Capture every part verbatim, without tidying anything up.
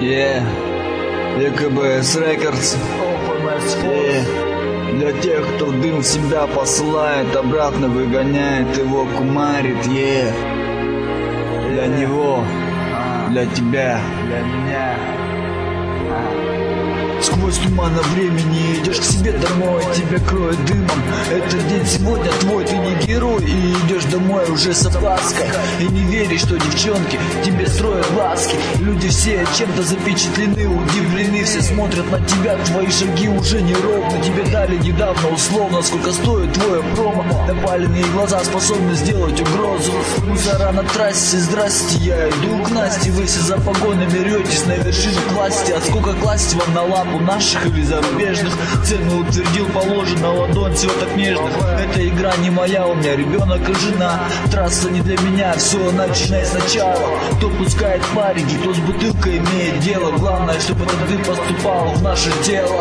Yeah, ЕКБС Records. Yeah. Для тех, кто дым в себя посылает, обратно выгоняет, его кумарит. Yeah. Для него, для тебя, для меня. Сквозь туман времени идешь к себе домой, тебя кроет дымом. Этот день сегодня твой, ты не герой, и идешь домой уже с опаской. И не веришь, что девчонки тебе строят глазки. Люди все чем-то запечатлены, удивлены, все смотрят на тебя, твои шаги уже неровно. Тебе дали недавно условно, сколько стоит твое промо. Напаленные глаза способны сделать угрозу. Мусора на трассе, здрасте, я иду к Насте. Вы все за погонами ретесь на вершину к власти. А сколько класть вам на лапу? У наших или зарубежных цену утвердил, положено ладонь, все так нежных. Эта игра не моя, у меня ребенок и жена. Трасса не для меня, все начинай сначала. Кто пускает парики, кто с бутылкой имеет дело. Главное, чтобы этот дым поступал в наше тело.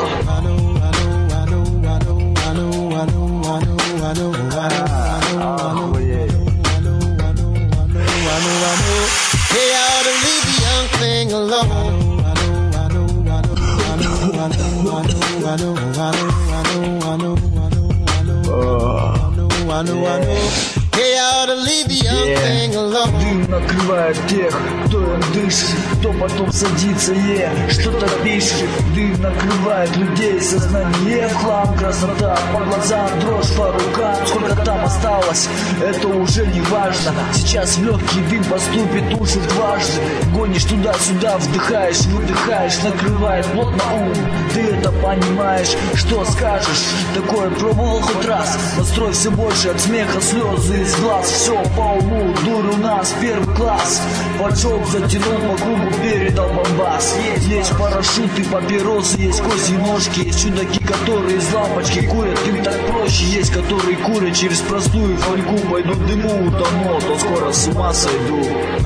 Дым накрывает тех, кто им дышит, кто потом садится, е, что-то пишет. Дым накрывает людей, сознание в хлам, красота по глазам, дрожь по рукам. Сколько там осталось, это уже не важно. Сейчас в легкий дым поступит уши дважды. Гонишь туда-сюда, вдыхаешь, выдыхаешь, накрывает плотно ум. Ты это понимаешь, что скажешь? Такое пробовал хоть раз. Настрой все больше от смеха, слезы из глаз. Все по уму, дурь у нас первый класс. Поджог затянул по кругу, передал бомбас. Есть парашюты, папиросы, есть козьи ножки. Есть чудаки, которые из лампочки курят. Им так проще, есть которые курят через простую фольгу. Пойду дыму утону, то скоро с ума сойду.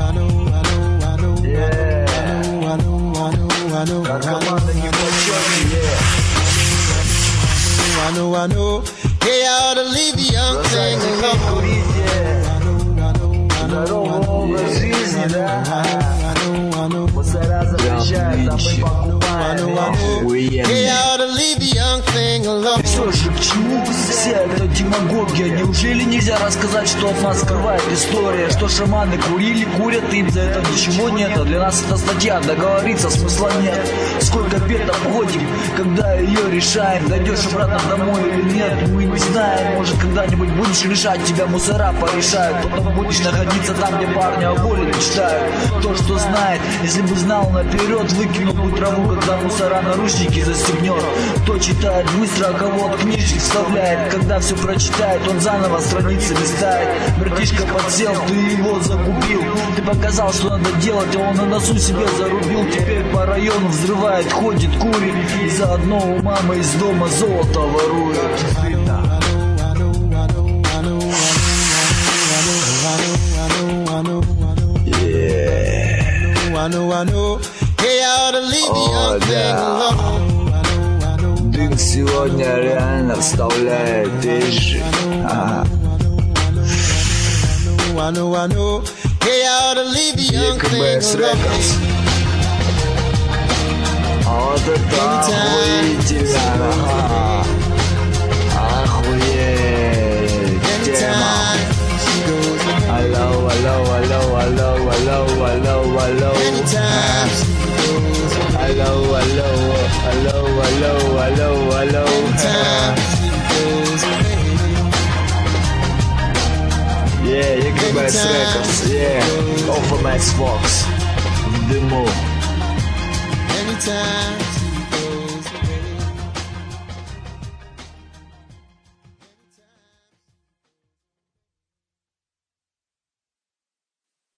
Наркоманы не плачёные. I know, I know, hey, I ought to leave the young thing alone. Здоровый образ жизни, да? Мусора запрещают, а мы покупаем. Охуенно. И все же к чему вся эта демагогия? Неужели нельзя рассказать, что от нас скрывает история? Что шаманы курили, курят, им за это ничего нет. А для нас это статья, договориться смысла нет. Сколько бед обходим, когда ее решаем. Дойдешь обратно домой или нет, мы не знаем. Может, когда-нибудь будешь решать, тебя мусора порешают. Потом будешь находиться там, где парни о воле мечтают. То, что знает, если бы знал наперед, выкинул бы траву, когда мусора наручники застегнет. Кто читает быстро, а кого от книжки вставляет. Когда все прочитает, он заново страницы листает. Братишка подсел, ты его загубил. Ты показал, что надо делать, а он на носу себе зарубил. Теперь по району взрывает, ходит, курит. И заодно у мамы из дома золото ворует. I know, I know, hey, I ought to leave the young thing alone. Дым сегодня реально вставляет эжи. I know, I know, hey, I ought to leave the young thing alone. Вот это охуительно. Охуеть. Тема. Алло, алло, алло, алло, алло, алло, алло. Алло, алло, алло, алло, алло, алло. Yeah, ЕКБС Records, yeah, Off Max Fox, в дыму. Anytime.